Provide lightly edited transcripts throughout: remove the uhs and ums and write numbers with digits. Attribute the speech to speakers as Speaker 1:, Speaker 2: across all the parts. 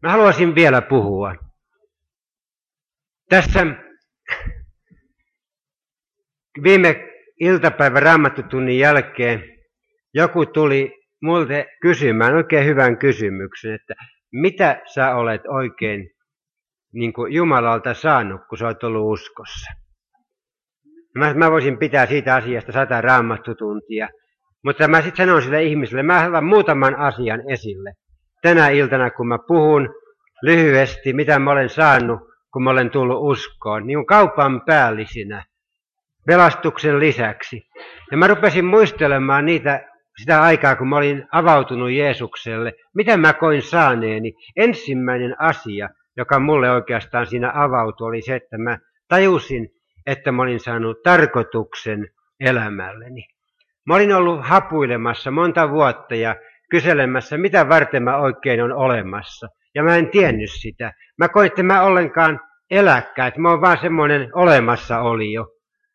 Speaker 1: Mä haluaisin vielä puhua. Tässä viime iltapäivän raamattotunnin jälkeen joku tuli multa kysymään oikein hyvän kysymyksen, että mitä sä olet oikein niin kuin Jumalalta saanut, kun sä olet ollut uskossa. Mä voisin pitää siitä asiasta 100 raamattotuntia, mutta mä sitten sanon sille ihmiselle, mä haluan muutaman asian esille. Tänä iltana, kun mä puhun lyhyesti, mitä mä olen saanut, kun mä olen tullut uskoon, niin kuin kaupan päällisinä, pelastuksen lisäksi. Ja mä rupesin muistelemaan sitä aikaa, kun mä olin avautunut Jeesukselle, mitä mä koin saaneeni. Ensimmäinen asia, joka mulle oikeastaan siinä avautui, oli se, että mä tajusin, että mä olin saanut tarkoituksen elämälleni. Mä olin ollut hapuilemassa monta vuotta ja kyselemässä, mitä varten mä oikein on olemassa. Ja mä en tiennyt sitä. Mä koin, että mä ollenkaan eläkään, että mä oon vaan semmoinen olemassaolio.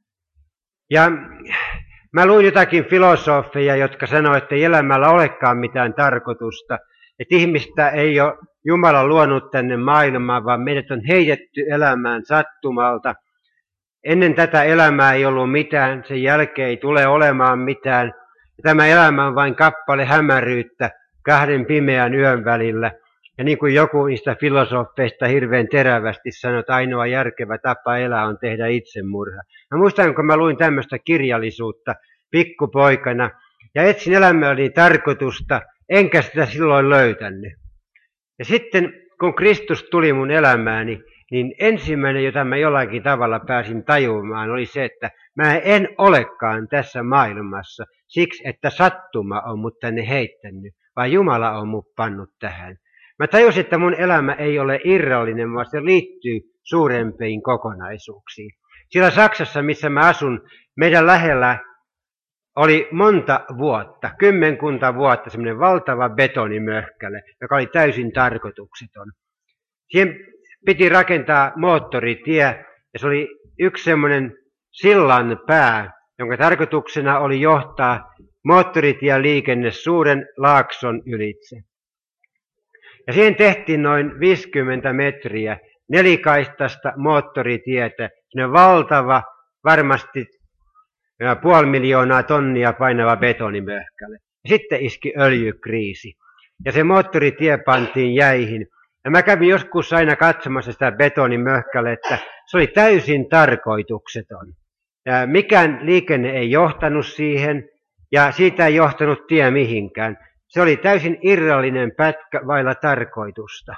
Speaker 1: Ja mä luin jotakin filosofeja, jotka sanoivat, että ei elämällä olekaan mitään tarkoitusta. Että ihmistä ei ole Jumala luonut tänne maailmaan, vaan meidät on heitetty elämään sattumalta. Ennen tätä elämää ei ollut mitään, sen jälkeen ei tule olemaan mitään. Tämä elämä on vain kappale hämäryyttä 2 pimeän yön välillä. Ja niin kuin joku niistä filosofeista hirveän terävästi sanoi, että ainoa järkevä tapa elää on tehdä itsemurha. Mä muistan, kun mä luin tämmöistä kirjallisuutta pikkupoikana ja etsin elämälleni tarkoitusta, enkä sitä silloin löytänyt. Ja sitten kun Kristus tuli mun elämääni, niin ensimmäinen, jota mä jollakin tavalla pääsin tajumaan, oli se, että mä en olekaan tässä maailmassa siksi, että sattuma on mut tänne heittänyt, vaan Jumala on mut pannut tähän. Mä tajusin, että mun elämä ei ole irrallinen, vaan se liittyy suurempiin kokonaisuuksiin. Siellä Saksassa, missä mä asun, meidän lähellä oli monta vuotta, 10 vuotta, semmoinen valtava betonimöhkäle, joka oli täysin tarkoitukseton. Siihen piti rakentaa moottoritie, ja se oli yksi semmoinen sillan pää, jonka tarkoituksena oli johtaa moottoritieliikenne suuren laakson ylitse. Ja siihen tehtiin noin 50 metriä nelikaistaista moottoritietä, semmoinen valtava, varmasti 500 000 tonnia painava betonimöhkäle. Sitten iski öljykriisi, ja se moottoritie pantiin jäihin. Ja mä kävin joskus aina katsomassa sitä betonimöhkälettä, se oli täysin tarkoitukseton. Ja mikään liikenne ei johtanut siihen, ja siitä ei johtanut tie mihinkään. Se oli täysin irrallinen pätkä vailla tarkoitusta.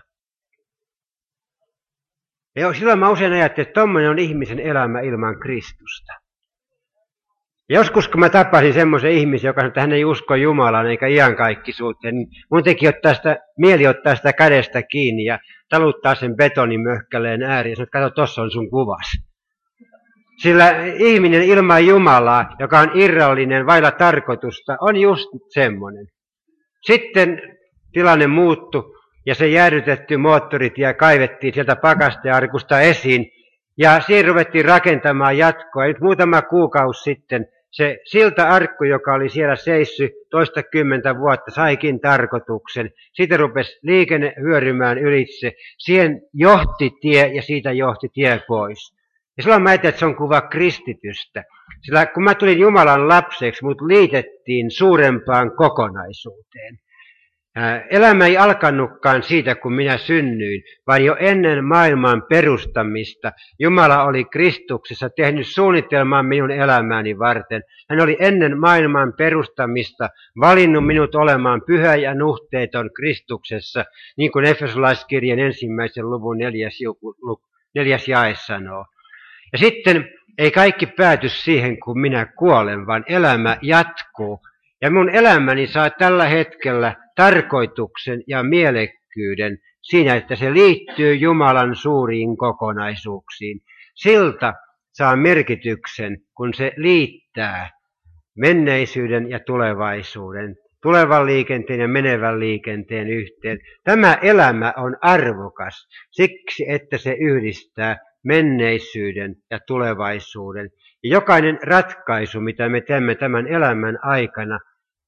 Speaker 1: Ja silloin mä usein ajattelin, että tommoinen on ihmisen elämä ilman Kristusta. Ja joskus kun mä tapasin semmoisen ihmisen, joka sanoi, että hän ei usko Jumalaan eikä iankaikkisuuteen, niin mun teki mieli ottaa sitä kädestä kiinni ja taluttaa sen betonimöhkäleen ääriin ja sanoi, että kato, tossa on sun kuvas. Sillä ihminen ilman Jumalaa, joka on irrallinen vailla tarkoitusta, on just semmoinen. Sitten tilanne muuttui ja se jäädytetty moottoritie kaivettiin sieltä pakastearkusta esiin ja siihen ruvettiin rakentamaan jatkoa. Ja nyt muutama kuukausi sitten se silta-arkku, joka oli siellä seissyt toistakymmentä vuotta, saikin tarkoituksen. Siitä rupesi liikenne hyörymään ylitse. Siihen johti tie ja siitä johti tie pois. Ja silloin mä ajattelin, että se on kuva kristitystä. Sillä kun mä tulin Jumalan lapseksi, mut liitettiin suurempaan kokonaisuuteen. Elämä ei alkanutkaan siitä, kun minä synnyin, vaan jo ennen maailman perustamista Jumala oli Kristuksessa tehnyt suunnitelman minun elämääni varten. Hän oli ennen maailman perustamista valinnut minut olemaan pyhä ja nuhteeton Kristuksessa, niin kuin Efesolaiskirjan 1. luvun 4. jae sanoo. Ja sitten ei kaikki pääty siihen, kun minä kuolen, vaan elämä jatkuu. Ja mun elämäni saa tällä hetkellä tarkoituksen ja mielekkyyden siinä, että se liittyy Jumalan suuriin kokonaisuuksiin. Silta saa merkityksen, kun se liittää menneisyyden ja tulevaisuuden, tulevan liikenteen ja menevän liikenteen yhteen. Tämä elämä on arvokas siksi, että se yhdistää menneisyyden ja tulevaisuuden. Ja jokainen ratkaisu, mitä me teemme tämän elämän aikana,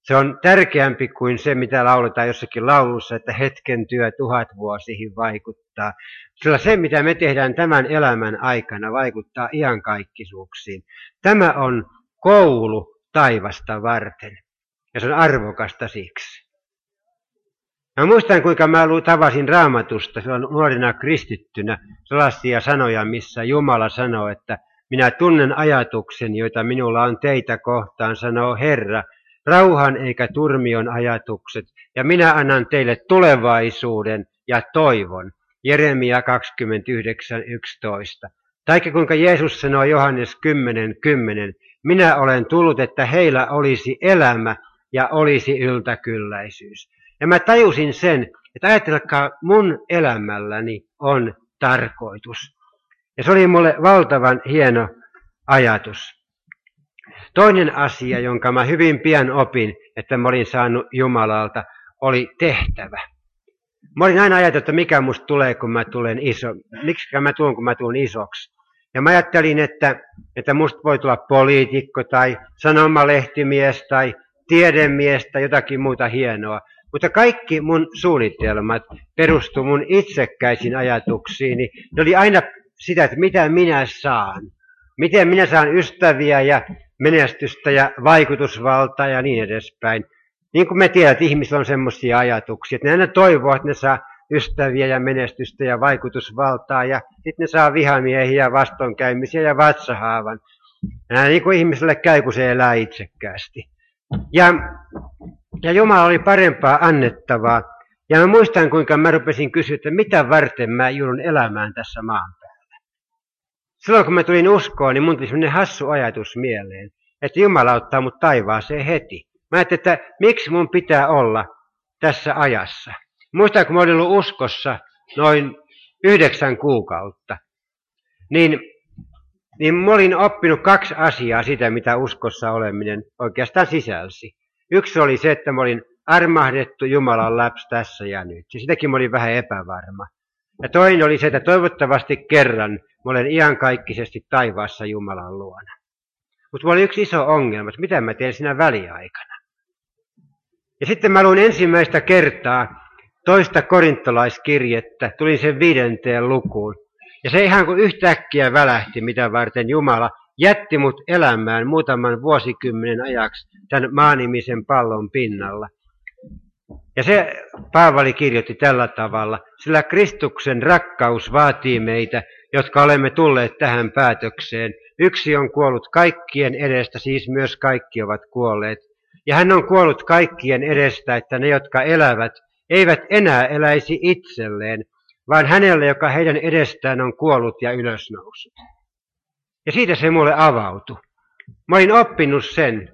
Speaker 1: Se on tärkeämpi kuin se, mitä lauletaan jossakin laulussa, että hetken työ 1000 vuosiin vaikuttaa. Sillä se, mitä me tehdään tämän elämän aikana, vaikuttaa iankaikkisuuksiin. Tämä on koulu taivasta varten, ja se on arvokasta siksi. Mä muistan, kuinka mä tavasin Raamatusta silloin nuorena kristittynä sellaisia sanoja, missä Jumala sanoo, että minä tunnen ajatuksen, joita minulla on teitä kohtaan, sanoo Herra, rauhan eikä turmion ajatukset, ja minä annan teille tulevaisuuden ja toivon. Jeremia 29:11. Taikka kuinka Jeesus sanoo Johannes 10:10, minä olen tullut, että heillä olisi elämä ja olisi yltäkylläisyys. Ja mä tajusin sen, että ajatelkaa, mun elämälläni on tarkoitus. Ja se oli mulle valtavan hieno ajatus. Toinen asia, jonka mä hyvin pian opin, että mä olin saanut Jumalalta, oli tehtävä. Mä olin aina ajatellut, että mikä musta tulee, kun mä tulen iso. Miksi mä tulen, kun mä tulen isoksi. Ja mä ajattelin, että musta voi tulla poliitikko tai sanomalehtimies tai tiedemies tai jotakin muuta hienoa. Mutta kaikki mun suunnitelmat perustu mun itsekkäisiin ajatuksiini. Ne oli aina sitä, että mitä minä saan. Miten minä saan ystäviä ja menestystä ja vaikutusvaltaa ja niin edespäin. Niin kuin me tiedät, että ihmisillä on semmoisia ajatuksia, että ne aina toivoo, että ne saa ystäviä ja menestystä ja vaikutusvaltaa ja sitten ne saa vihamiehiä, vastoinkäymisiä ja vatsahaavan. Ja niin kuin ihmiselle käy, kun se elää itsekkäästi. Ja Jumala oli parempaa annettavaa. Ja mä muistan, kuinka mä rupesin kysyä, että mitä varten mä joudun elämään tässä maan päällä. Silloin kun mä tulin uskoon, niin mun tuli sellainen hassu ajatus mieleen, että Jumala ottaa mut taivaaseen heti. Mä ajattelin, että miksi mun pitää olla tässä ajassa. Muistan, kun mä olin ollut uskossa noin 9 kuukautta, niin mä olin oppinut 2 asiaa sitä, mitä uskossa oleminen oikeastaan sisälsi. Yksi oli se, että mä olin armahdettu Jumalan läps tässä ja nyt. Ja sitäkin mä olin vähän epävarma. Ja toinen oli se, että toivottavasti kerran mä olen iankaikkisesti taivaassa Jumalan luona. Mutta mulla oli yksi iso ongelma, että mitä mä teen siinä väliaikana. Ja sitten mä luin ensimmäistä kertaa 2. korintolaiskirjettä, tulin sen 5. lukuun. Ja se ihan kuin yhtäkkiä välähti, mitä varten Jumala jätti mut elämään muutaman vuosikymmenen ajaksi tämän maanimisen pallon pinnalla. Ja se Paavali kirjoitti tällä tavalla, sillä Kristuksen rakkaus vaatii meitä, jotka olemme tulleet tähän päätökseen. Yksi on kuollut kaikkien edestä, siis myös kaikki ovat kuolleet. Ja hän on kuollut kaikkien edestä, että ne, jotka elävät, eivät enää eläisi itselleen, vaan hänelle, joka heidän edestään on kuollut ja ylösnoussut. Ja siitä se mulle avautui. Mä olin oppinut sen,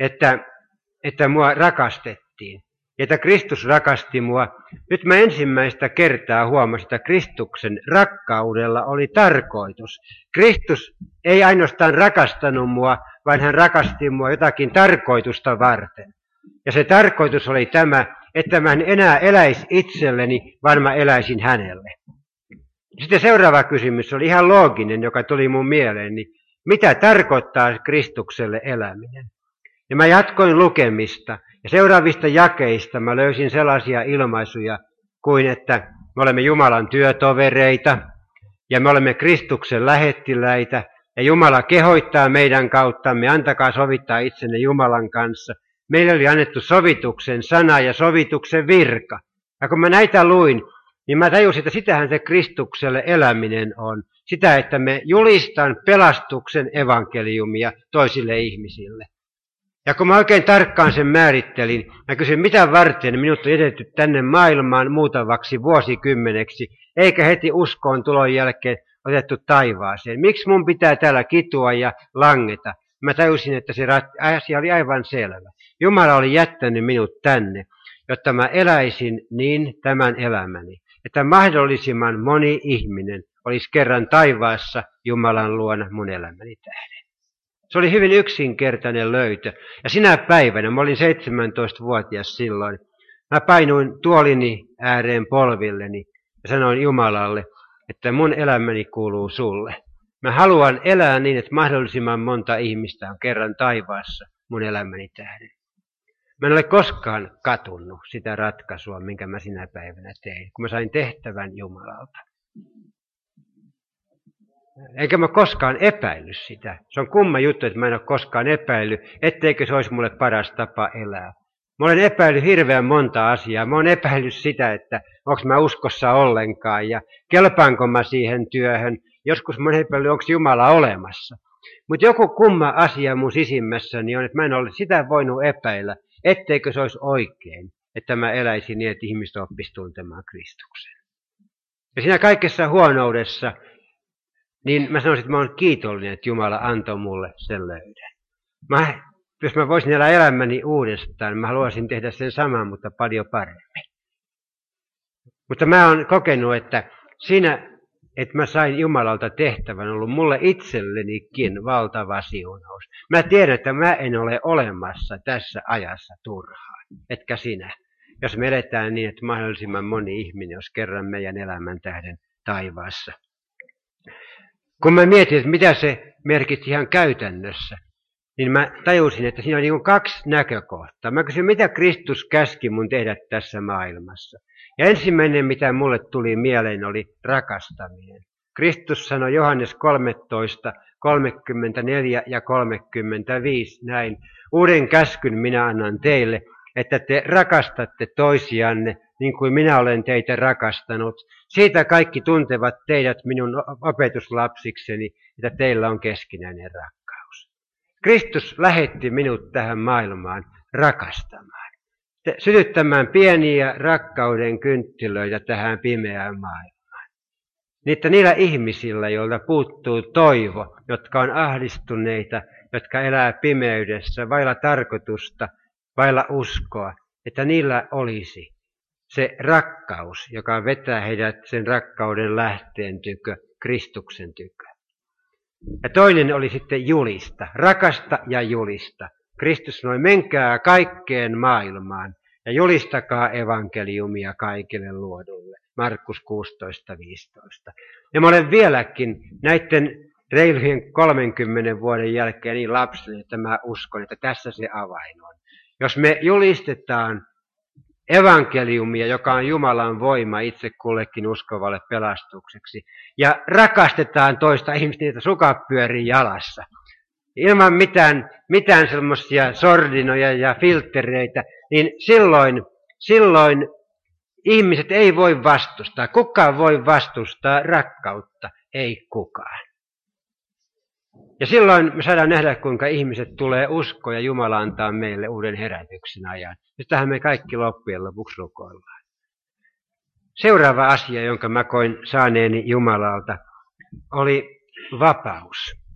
Speaker 1: että mua rakastettiin. Että Kristus rakasti mua. Nyt mä ensimmäistä kertaa huomasin, että Kristuksen rakkaudella oli tarkoitus. Kristus ei ainoastaan rakastanut mua, vaan hän rakasti mua jotakin tarkoitusta varten. Ja se tarkoitus oli tämä, että mä en enää eläisi itselleni, vaan mä eläisin hänelle. Sitten seuraava kysymys oli ihan looginen, joka tuli mun mieleeni. Mitä tarkoittaa Kristukselle eläminen? Ja mä jatkoin lukemista. Ja seuraavista jakeista mä löysin sellaisia ilmaisuja kuin, että me olemme Jumalan työtovereita ja me olemme Kristuksen lähettiläitä ja Jumala kehottaa meidän kauttamme, antakaa sovittaa itsenne Jumalan kanssa. Meille oli annettu sovituksen sana ja sovituksen virka. Ja kun mä näitä luin, niin mä tajusin, että sitähän se Kristukselle eläminen on. Sitä, että me julistan pelastuksen evankeliumia toisille ihmisille. Ja kun mä oikein tarkkaan sen määrittelin, mä kysyin, mitä varten minut on jätetty tänne maailmaan muutamaksi vuosikymmeneksi, eikä heti uskoon tulon jälkeen otettu taivaaseen. Miksi mun pitää täällä kitua ja langeta? Mä tajusin, että se asia oli aivan selvä. Jumala oli jättänyt minut tänne, jotta mä eläisin niin tämän elämäni, että mahdollisimman moni ihminen olisi kerran taivaassa Jumalan luona mun elämäni tähden. Se oli hyvin yksinkertainen löytö. Ja sinä päivänä, mä olin 17-vuotias silloin, mä painuin tuolini ääreen polvilleni ja sanoin Jumalalle, että mun elämäni kuuluu sulle. Mä haluan elää niin, että mahdollisimman monta ihmistä on kerran taivaassa mun elämäni tähden. Mä en ole koskaan katunut sitä ratkaisua, minkä mä sinä päivänä tein, kun mä sain tehtävän Jumalalta. Eikä mä koskaan epäillyt sitä. Se on kumma juttu, että mä en ole koskaan epäillyt, etteikö se olisi mulle paras tapa elää. Mä olen epäillyt hirveän monta asiaa. Mä olen epäillyt sitä, että onko mä uskossa ollenkaan ja kelpaanko mä siihen työhön. Joskus mä olen epäillyt, onko Jumala olemassa. Mutta joku kumma asia mun sisimmässäni on, että mä en ole sitä voinut epäillä, etteikö se olisi oikein, että mä eläisin niin, että ihmiset oppisivat tuntemaan Kristuksen. Ja siinä kaikessa huonoudessa, niin mä sanoisin, että mä olen kiitollinen, että Jumala antoi mulle sen löydän. Jos mä voisin elää elämäni uudestaan, mä haluaisin tehdä sen saman, mutta paljon paremmin. Mutta mä oon kokenut, että siinä, että mä sain Jumalalta tehtävän, on ollut mulle itsellenikin valtava siunaus. Mä tiedän, että mä en ole olemassa tässä ajassa turhaan, etkä sinä. Jos me eletään niin, että mahdollisimman moni ihminen, jos kerran meidän elämän tähden taivaassa. Kun mä mietin, että mitä se merkitsi ihan käytännössä, niin mä tajusin, että siinä on niin kuin kaksi näkökohtaa. Mä kysyin, mitä Kristus käski mun tehdä tässä maailmassa. Ja ensimmäinen, mitä mulle tuli mieleen, oli rakastaminen. Kristus sanoi Johannes 13, 34 ja 35 näin. Uuden käskyn minä annan teille, että te rakastatte toisianne niin kuin minä olen teitä rakastanut. Siitä kaikki tuntevat teidät minun opetuslapsikseni, että teillä on keskinäinen rakkaus. Kristus lähetti minut tähän maailmaan rakastamaan. Sytyttämään pieniä rakkauden kynttilöitä tähän pimeään maailmaan. Niillä ihmisillä, joilta puuttuu toivo, jotka on ahdistuneita, jotka elää pimeydessä, vailla tarkoitusta, vailla uskoa, että niillä olisi se rakkaus, joka vetää heidät sen rakkauden lähteen tykö, Kristuksen tykö. Ja toinen oli sitten julista, rakasta ja julista. Kristus sanoi, menkää kaikkeen maailmaan ja julistakaa evankeliumia kaikille luodulle. Markus 16:15. Ja mä olen vieläkin näiden reilujen 30 vuoden jälkeen niin lapseni, että mä uskon, että tässä se avain on. Jos me julistetaan evankeliumia, joka on Jumalan voima itse kullekin uskovalle pelastukseksi, ja rakastetaan toista ihmistä, niitä sukat pyörii jalassa, ilman mitään semmoisia sordinoja ja filttereitä, niin silloin ihmiset ei voi vastustaa. Kukaan voi vastustaa rakkautta, ei kukaan. Ja silloin me saadaan nähdä, kuinka ihmiset tulee uskoa ja Jumala antaa meille uuden herätyksen ajan. Tähän me kaikki loppujen lopuksi rukoillaan. Seuraava asia, jonka mä koin saaneeni Jumalalta, oli vapaus.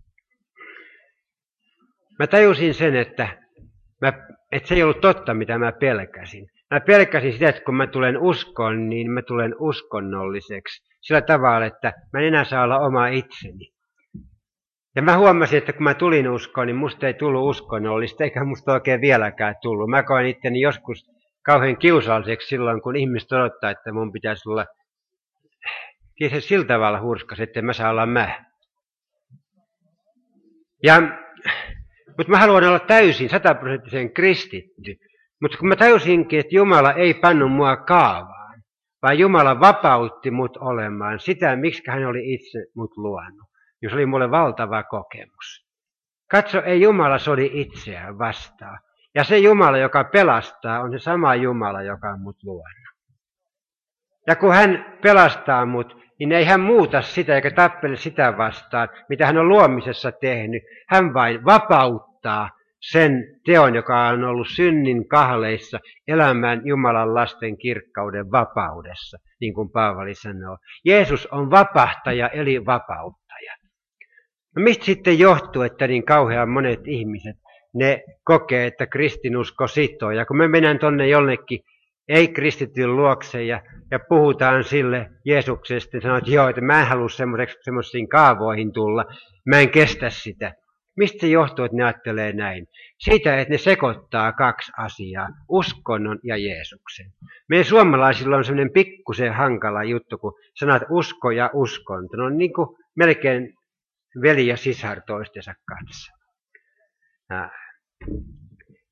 Speaker 1: Mä tajusin sen, että se ei ollut totta, mitä mä pelkäsin. Mä pelkäsin sitä, että kun mä tulen uskoon, niin mä tulen uskonnolliseksi. Sillä tavalla, että mä en enää saa olla oma itseni. Ja mä huomasin, että kun mä tulin uskoon, niin musta ei tullut uskonnollista, eikä musta oikein vieläkään tullut. Mä koin itteni joskus kauhean kiusalliseksi silloin, kun ihmiset odottaa, että mun pitäisi olla sillä tavalla hurskas, että mä saa olla mä. Mutta mä haluan olla täysin 100% kristitty. Mutta kun mä tajusinkin, että Jumala ei pannut mua kaavaan, vaan Jumala vapautti mut olemaan sitä, miksi hän oli itse mut luonut. Ja se oli mulle valtava kokemus. Katso, ei Jumala sodi itseään vastaan. Ja se Jumala, joka pelastaa, on se sama Jumala, joka on mut luonut. Ja kun hän pelastaa mut, niin ei hän muuta sitä eikä tappele sitä vastaan, mitä hän on luomisessa tehnyt. Hän vain vapauttaa sen teon, joka on ollut synnin kahleissa, elämään Jumalan lasten kirkkauden vapaudessa, niin kuin Paavali sanoo. Jeesus on vapahtaja eli vapauttaja. No mistä sitten johtuu, että niin kauhean monet ihmiset, ne kokee, että kristinusko sitoo. Ja kun me mennään tonne jonnekin ei-kristityn luokse ja puhutaan sille Jeesuksesta, niin sanoo, että joo, että mä en halua semmoisiin kaavoihin tulla, mä en kestä sitä. Mistä se johtuu, että ne ajattelee näin? Siitä, että ne sekoittaa kaksi asiaa, uskonnon ja Jeesuksen. Meidän suomalaisilla on semmoinen pikkusen hankala juttu, kun sanat usko ja uskonto. Ne on niin kuin melkein veli ja sisar toistensa kanssa.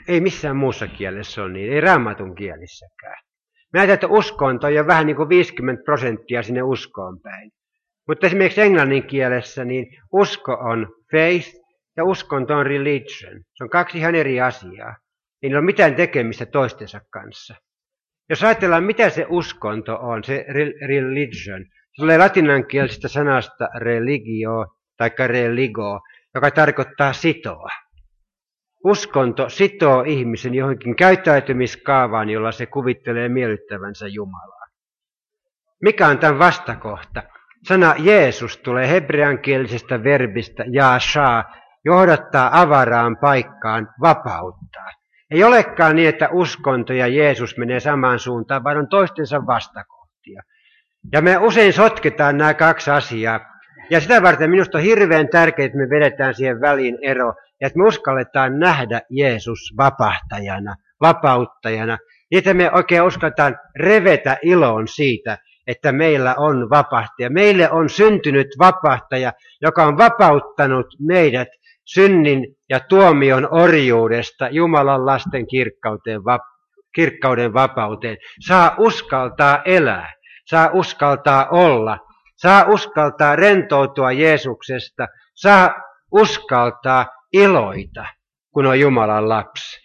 Speaker 1: Ei missään muussa kielessä ole niin, ei raamatun kielissäkään. Mä ajattelen, että uskonto on vähän niin kuin 50% sinne uskoon päin. Mutta esimerkiksi englannin kielessä niin usko on faith ja uskonto on religion. Se on kaksi ihan eri asiaa. Ei niillä ole mitään tekemistä toistensa kanssa. Jos ajatellaan, mitä se uskonto on, se religion, se tulee latinankielisestä sanasta religio tai religo, joka tarkoittaa sitoa. Uskonto sitoo ihmisen johonkin käyttäytymiskaavaan, jolla se kuvittelee miellyttävänsä Jumalaa. Mikä on tämän vastakohta? Sana Jeesus tulee hebreankielisestä verbistä jaashaa, johdattaa avaraan paikkaan, vapauttaa. Ei olekaan niin, että uskonto ja Jeesus menee samaan suuntaan, vaan on toistensa vastakohtia. Ja me usein sotketaan nämä kaksi asiaa. Ja sitä varten minusta on hirveän tärkeää, että me vedetään siihen väliin ero, ja että me uskalletaan nähdä Jeesus vapahtajana, vapauttajana, niin että me oikein uskalletaan revetä iloon siitä, että meillä on vapahtaja. Meille on syntynyt vapahtaja, joka on vapauttanut meidät synnin ja tuomion orjuudesta Jumalan lasten kirkkauden vapauteen. Saa uskaltaa elää, saa uskaltaa olla, saa uskaltaa rentoutua Jeesuksesta, saa uskaltaa iloita, kun on Jumalan lapsi.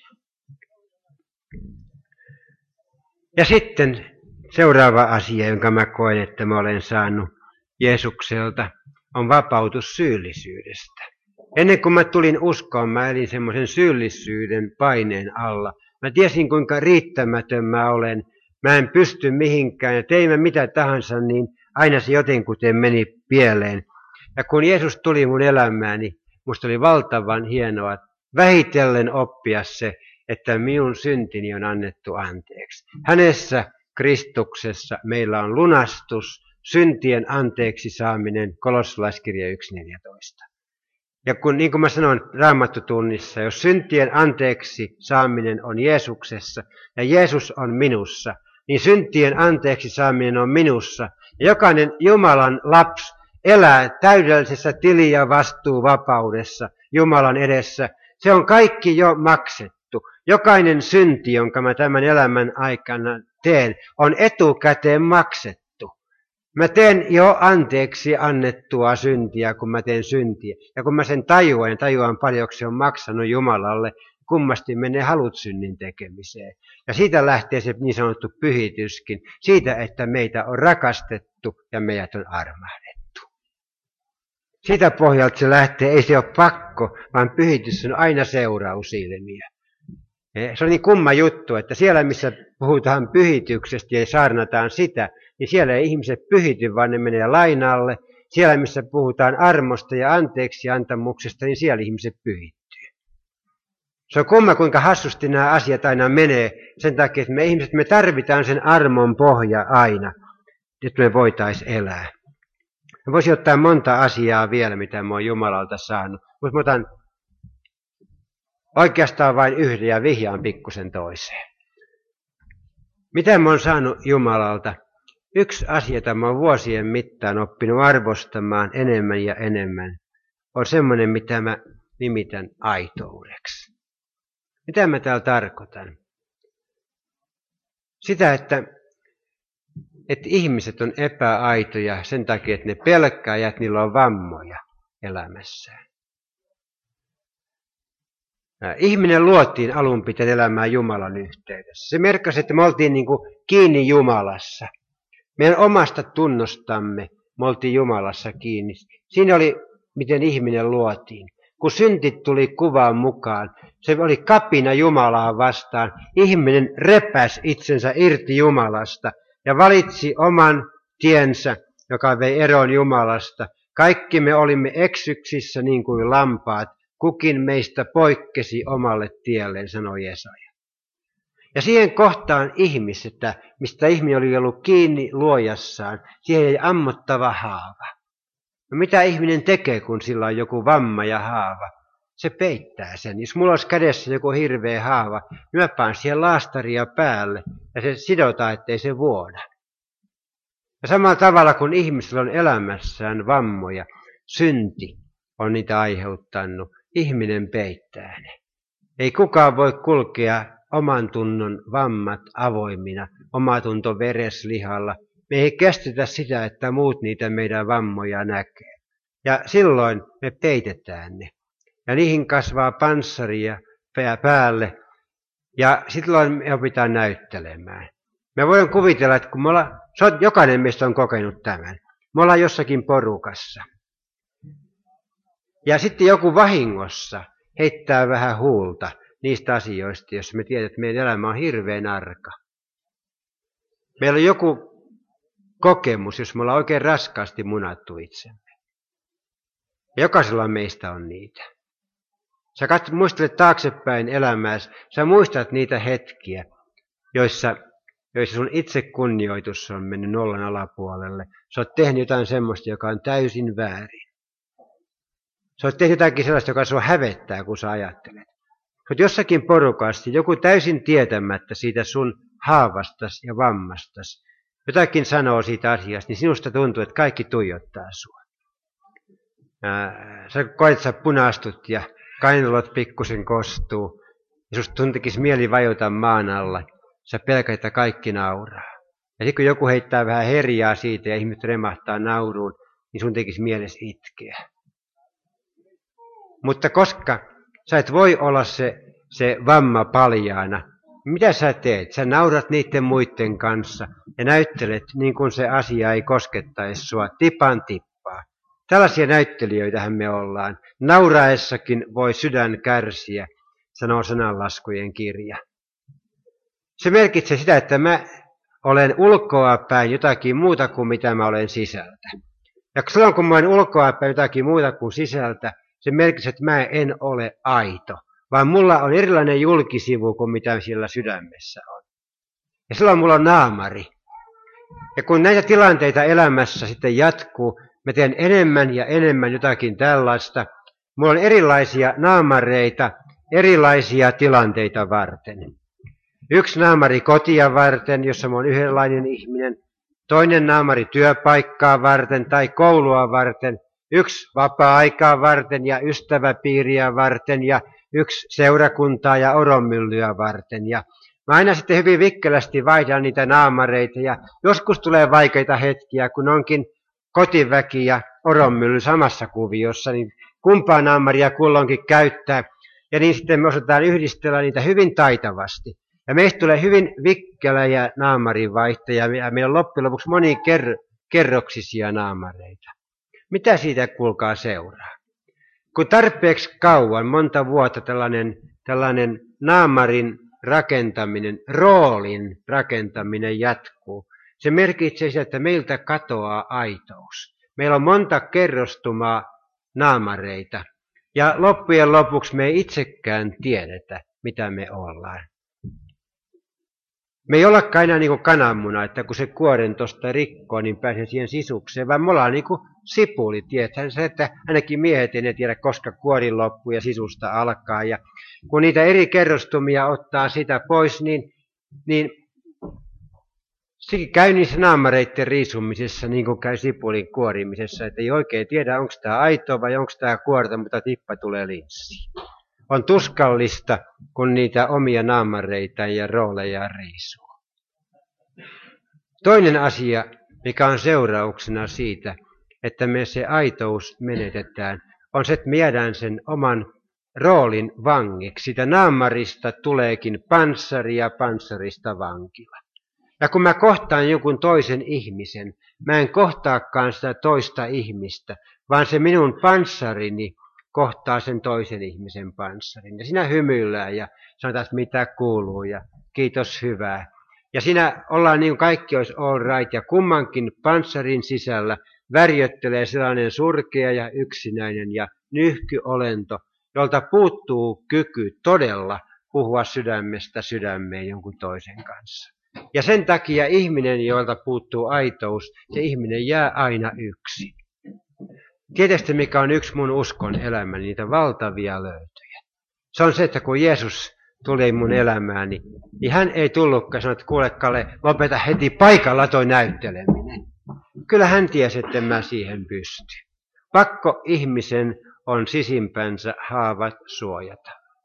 Speaker 1: Ja sitten seuraava asia, jonka mä koen, että mä olen saanut Jeesukselta, on vapautus syyllisyydestä. Ennen kuin mä tulin uskoon, mä elin semmoisen syyllisyyden paineen alla. Mä tiesin, kuinka riittämätön mä olen. Mä en pysty mihinkään ja tein mä mitä tahansa, niin aina se jotenkuten meni pieleen. Ja kun Jeesus tuli mun elämääni, musta oli valtavan hienoa vähitellen oppia se, että minun syntini on annettu anteeksi. Hänessä, Kristuksessa, meillä on lunastus, syntien anteeksi saaminen, Kolossalaiskirja 1.14. Ja kun, niin kuin mä sanoin Raamattutunnissa, jos syntien anteeksi saaminen on Jeesuksessa ja Jeesus on minussa, niin syntien anteeksi saaminen on minussa. Ja jokainen Jumalan lapsi elää täydellisessä tili- ja vastuuvapaudessa Jumalan edessä. Se on kaikki jo maksettu. Jokainen synti, jonka mä tämän elämän aikana teen, on etukäteen maksettu. Mä teen jo anteeksi annettua syntiä, kun mä teen syntiä. Ja kun mä sen tajuan paljonko se on maksanut Jumalalle, kummasti menee halut synnin tekemiseen. Ja siitä lähtee se niin sanottu pyhityskin, siitä, että meitä on rakastettu ja meidät on armahdettu. Siitä pohjalta se lähtee, ei se ole pakko, vaan pyhitys on aina seurausilmiö. Se on niin kumma juttu, että siellä missä puhutaan pyhityksestä ja saarnataan sitä, niin siellä ei ihmiset pyhity, vaan ne menee lainalle. Siellä missä puhutaan armosta ja anteeksiantamuksesta, niin siellä ihmiset pyhittyy. Se on kumma, kuinka hassusti nämä asiat aina menee sen takia, että me ihmiset me tarvitaan sen armon pohja aina, että me voitaisiin elää. Mä voisin ottaa monta asiaa vielä, mitä mä oon Jumalalta saanut, mutta mä otan oikeastaan vain yhden ja vihjaan pikkusen toiseen. Mitä mä oon saanut Jumalalta? Yksi asia, jota mä oon vuosien mittaan oppinut arvostamaan enemmän ja enemmän, on semmoinen, mitä mä nimitän aitoudeksi. Mitä mä täällä tarkoitan? Sitä, että ihmiset on epäaitoja sen takia, että ne pelkää ja että niillä on vammoja elämässään. Ihminen luotiin alun pitäen elämään Jumalan yhteydessä. Se merkkasi, että me oltiin niin kuin kiinni Jumalassa. Meidän omasta tunnostamme me oltiin Jumalassa kiinni. Siinä oli, miten ihminen luotiin. Kun syntit tuli kuvaan mukaan, se oli kapina Jumalaa vastaan. Ihminen repäsi itsensä irti Jumalasta ja valitsi oman tiensä, joka vei eroon Jumalasta. Kaikki me olimme eksyksissä niin kuin lampaat. Kukin meistä poikkesi omalle tielleen, sanoi Jesaja. Ja siihen kohtaan ihmisestä, mistä ihminen oli ollut kiinni luojassaan, siihen jäi ammottava haava. No mitä ihminen tekee, kun sillä on joku vamma ja haava? Se peittää sen. Jos mulla olisi kädessä joku hirveä haava, niin mä paan siihen laastaria päälle ja se sidotaan, ettei se vuoda. Ja samalla tavalla kun ihmisellä on elämässään vammoja, synti on niitä aiheuttanut, ihminen peittää ne. Ei kukaan voi kulkea oman tunnon vammat avoimina, omatunto vereslihalla. Me ei kestetä sitä, että muut niitä meidän vammoja näkee. Ja silloin me peitetään ne. Ja niihin kasvaa panssaria päälle. Ja silloin me opitaan näyttelemään. Me voidaan kuvitella, että kun jokainen meistä on kokenut tämän. Me ollaan jossakin porukassa. Ja sitten joku vahingossa heittää vähän huulta niistä asioista, jos me tiedät, että meidän elämä on hirveän arka. Meillä on joku kokemus, jos me ollaan oikein raskaasti munattu itsemme. Jokaisella meistä on niitä. Sä muistelet taaksepäin elämääsi, sä muistat niitä hetkiä, joissa sun itsekunnioitus on mennyt nollan alapuolelle. Sä oot tehnyt jotain semmoista, joka on täysin väärin. Sä oot tehnyt jotakin sellaista, joka sua hävettää, kun sä ajattelet. Sä oot jossakin porukasti, joku täysin tietämättä siitä sun haavastas ja vammastas. Jotakin sanoo siitä asiasta, niin sinusta tuntuu, että kaikki tuijottaa sua. Sä koet, sä punastut ja kainalot pikkusen kostuu. Ja susta tuntikis mieli vajota maan alla. Sä pelkät, että kaikki nauraa. Ja sitten kun joku heittää vähän herjaa siitä ja ihmiset remahtaa nauruun, niin sun tekisi mielessä itkeä. Mutta koska sä et voi olla se vamma paljaana, mitä sä teet? Sä naurat niiden muiden kanssa ja näyttelet niin kuin se asia ei koskettaisi sua tipan tippaa. Tällaisia näyttelijöitähän me ollaan. Nauraessakin voi sydän kärsiä, sanoo sananlaskujen kirja. Se merkitsee sitä, että mä olen ulkoa päin jotakin muuta kuin mitä mä olen sisältä. Ja silloin kun mä olen ulkoa päin jotakin muuta kuin sisältä, se merkitsee, että mä en ole aito, vaan mulla on erilainen julkisivu kuin mitä siellä sydämessä on. Ja silloin mulla on naamari. Ja kun näitä tilanteita elämässä sitten jatkuu, mä teen enemmän ja enemmän jotakin tällaista. Mulla on erilaisia naamareita, erilaisia tilanteita varten. Yksi naamari kotia varten, jossa mä oon yhdenlainen ihminen. Toinen naamari työpaikkaa varten tai koulua varten. Yksi vapaa-aikaa varten ja ystäväpiiriä varten ja yksi seurakuntaa ja oronmyllyä varten. Ja mä aina sitten hyvin vikkelästi vaihdan niitä naamareita ja joskus tulee vaikeita hetkiä, kun onkin kotiväki ja oronmylly samassa kuviossa, niin kumpaa naamaria kulloinkin käyttää. Ja niin sitten me osataan yhdistellä niitä hyvin taitavasti. Ja meistä tulee hyvin vikkelä ja naamarinvaihtaja ja meillä on loppujen lopuksi monikerroksisia naamareita. Mitä siitä kuulkaa seuraa? Kun tarpeeksi kauan, monta vuotta tällainen naamarin rakentaminen, roolin rakentaminen jatkuu, se merkitsee sitä, että meiltä katoaa aitous. Meillä on monta kerrostumaa naamareita ja loppujen lopuksi me ei itsekään tiedetä, mitä me ollaan. Me ei ollakaan aina niin kuin kananmuna, että kun se kuoren tuosta rikkoo, niin pääsee siihen sisukseen, vaan me ollaan niin kuin sipuli, tiedätkö se, että ainakin miehet ei tiedä, koska kuori loppuu ja sisusta alkaa. Ja kun niitä eri kerrostumia ottaa sitä pois, niin sekin käy niissä naamareiden riisumisessa, niin kuin käy sipulin kuorimisessa, että ei oikein tiedä, onko tämä aitoa vai onko tämä kuorta, mutta tippa tulee linssiin. On tuskallista, kun niitä omia naamareita ja rooleja riisuu. Toinen asia, mikä on seurauksena siitä, että me se aitous menetetään, on se, että me jäädään sen oman roolin vangiksi. Siitä naamarista tuleekin panssari ja panssarista vankila. Ja kun mä kohtaan jonkun toisen ihmisen, mä en kohtaakaan sitä toista ihmistä, vaan se minun panssarini kohtaa sen toisen ihmisen panssarin. Ja siinä hymyillään ja sanotaan, että mitä kuuluu ja kiitos hyvää. Ja siinä ollaan niin kuin kaikki olisi all right ja kummankin panssarin sisällä värjöttelee sellainen surkea ja yksinäinen ja nyhkyolento, jolta puuttuu kyky todella puhua sydämestä sydämeen jonkun toisen kanssa. Ja sen takia ihminen, jolta puuttuu aitous, se ihminen jää aina yksin. Tietysti mikä on yksi mun uskon elämäni, niitä valtavia löytöjä. Se on se, että kun Jeesus tuli mun elämääni, niin hän ei tullutkaan sanoa, että kuule Kalle, lopeta heti paikalla toi näytteleminen. Kyllä hän tiesi, että mä siihen pysty. Pakko ihmisen on sisimpänsä haavat suojata.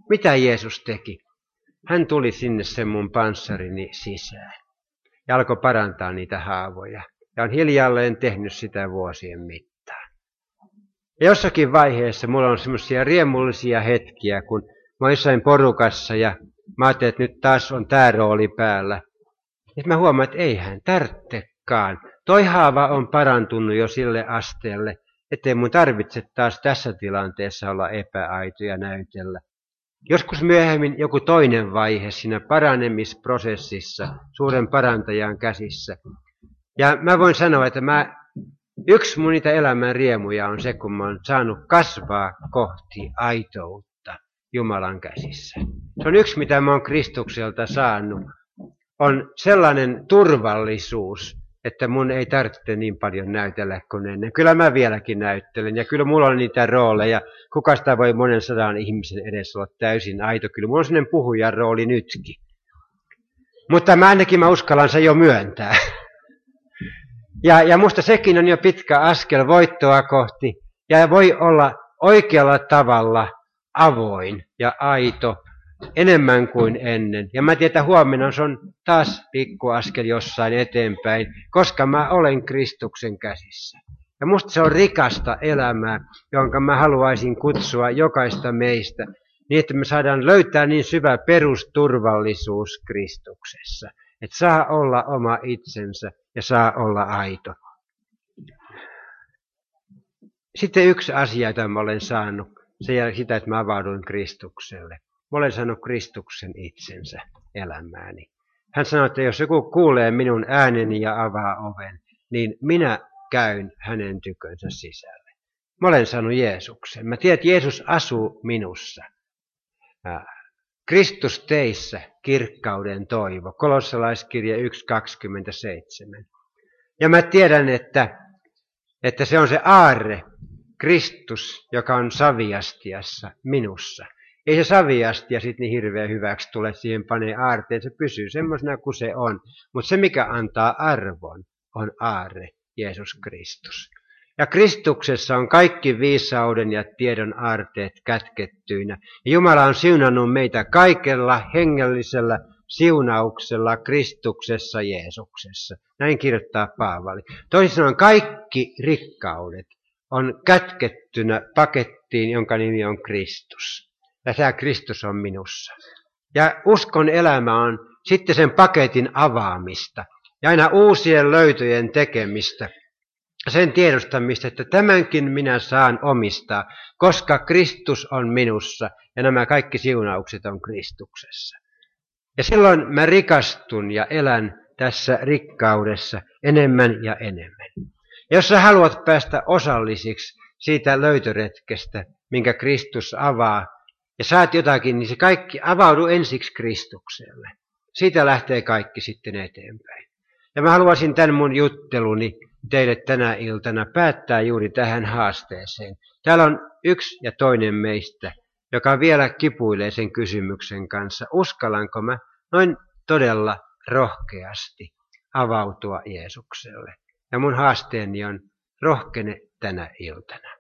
Speaker 1: Mitä Jeesus teki? Hän tuli sinne sen mun panssarini sisään ja alkoi parantaa niitä haavoja. Ja on hiljalleen tehnyt sitä vuosien mittaan. Ja jossakin vaiheessa mulla on semmoisia riemullisia hetkiä, kun mä oon jossain porukassa ja mä ajattelin, että nyt taas on tää rooli päällä. Ja mä huomaan, että ei hän tarvitsekaan. Toi haava on parantunut jo sille asteelle, ettei mun tarvitse taas tässä tilanteessa olla epäaito ja näytellä. Joskus myöhemmin joku toinen vaihe siinä paranemisprosessissa, suuren parantajan käsissä. Ja mä voin sanoa, että yksi mun niitä elämän riemuja on se, kun mä oon saanut kasvaa kohti aitoutta Jumalan käsissä. Se on yksi, mitä mä oon Kristukselta saanut. On sellainen turvallisuus, että mun ei tarvitse niin paljon näytellä kuin ennen. Kyllä mä vieläkin näyttelen ja kyllä mulla on niitä rooleja. Kuka sitä voi monen 100 ihmisen edessä olla täysin aito? Kyllä mulla on sellainen puhujan rooli nytkin. Mutta mä uskallan se jo myöntää. Ja musta sekin on jo pitkä askel voittoa kohti ja voi olla oikealla tavalla avoin ja aito enemmän kuin ennen. Ja mä tiedän, että huomenna se on taas pikkuaskel jossain eteenpäin, koska mä olen Kristuksen käsissä. Ja musta se on rikasta elämää, jonka mä haluaisin kutsua jokaista meistä, niin että me saadaan löytää niin syvä perusturvallisuus Kristuksessa, että saa olla oma itsensä ja saa olla aito. Sitten yksi asia, jota mä olen saanut, sitä, että mä avauduin Kristukselle. Mä olen saanut Kristuksen itsensä elämääni. Hän sanoi, että jos joku kuulee minun ääneni ja avaa oven, niin minä käyn hänen tykönsä sisälle. Mä olen saanut Jeesuksen. Mä tiedän, että Jeesus asuu minussa. Kristus teissä, kirkkauden toivo. Kolossalaiskirje 1.27. Ja mä tiedän, että se on se aarre, Kristus, joka on saviastiassa minussa. Ei se saviastia sitten niin hirveän hyväksi tule, siihen panee aarteen, se pysyy semmoisena kuin se on. Mutta se, mikä antaa arvon, on aarre, Jeesus Kristus. Ja Kristuksessa on kaikki viisauden ja tiedon aarteet kätkettyinä. Ja Jumala on siunannut meitä kaikella hengellisellä siunauksella Kristuksessa Jeesuksessa. Näin kirjoittaa Paavali. Toisin sanoen kaikki rikkaudet on kätkettynä pakettiin, jonka nimi on Kristus. Ja tämä Kristus on minussa. Ja uskon elämä on sitten sen paketin avaamista ja aina uusien löytöjen tekemistä. Sen tiedostamista, että tämänkin minä saan omistaa, koska Kristus on minussa ja nämä kaikki siunaukset on Kristuksessa. Ja silloin mä rikastun ja elän tässä rikkaudessa enemmän ja enemmän. Ja jos sä haluat päästä osallisiksi siitä löytöretkestä, minkä Kristus avaa, ja saat jotakin, niin se kaikki avaudu ensiksi Kristukselle. Siitä lähtee kaikki sitten eteenpäin. Ja mä haluaisin tämän mun jutteluni teille tänä iltana päättää juuri tähän haasteeseen. Täällä on yksi ja toinen meistä, joka vielä kipuilee sen kysymyksen kanssa. Uskallanko mä noin todella rohkeasti avautua Jeesukselle? Ja mun haasteeni on rohkene tänä iltana.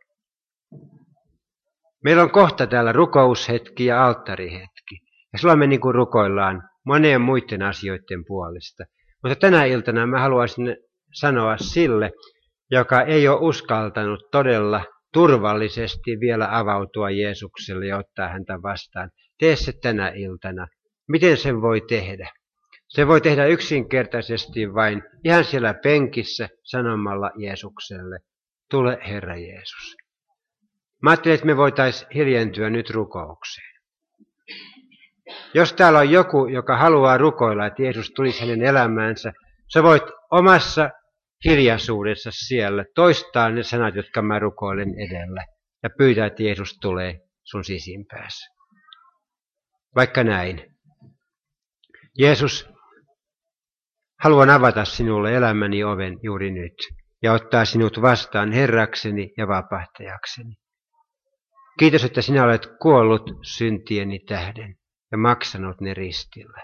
Speaker 1: Meillä on kohta täällä rukoushetki ja alttarihetki. Ja silloin me niin kuin rukoillaan monien muiden asioiden puolesta. Mutta tänä iltana mä haluaisin sanoa sille, joka ei ole uskaltanut todella turvallisesti vielä avautua Jeesukselle ja ottaa häntä vastaan. Tee se tänä iltana. Miten sen voi tehdä? Se voi tehdä yksinkertaisesti vain ihan siellä penkissä sanomalla Jeesukselle, tule Herra Jeesus. Mä ajattelin, että me voitaisiin hiljentyä nyt rukoukseen. Jos täällä on joku, joka haluaa rukoilla, että Jeesus tulisi hänen elämäänsä, sä voit omassa hiljaisuudessa siellä toistaa ne sanat, jotka mä rukoilen edellä, ja pyytää, että Jeesus tulee sun sisimpäässä. Vaikka näin. Jeesus, haluan avata sinulle elämäni oven juuri nyt ja ottaa sinut vastaan Herrakseni ja vapahtajakseni. Kiitos, että sinä olet kuollut syntieni tähden ja maksanut ne ristillä.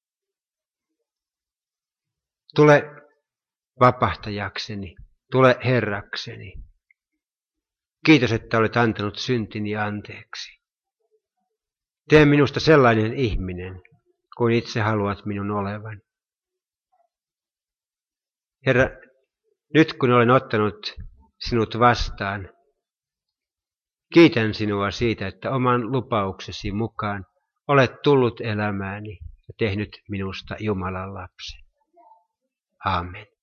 Speaker 1: Tule vapahtajakseni, tule Herrakseni. Kiitos, että olet antanut syntini anteeksi. Tee minusta sellainen ihminen, kuin itse haluat minun olevan. Herra, nyt kun olen ottanut sinut vastaan, kiitän sinua siitä, että oman lupauksesi mukaan olet tullut elämääni ja tehnyt minusta Jumalan lapsen. Aamen.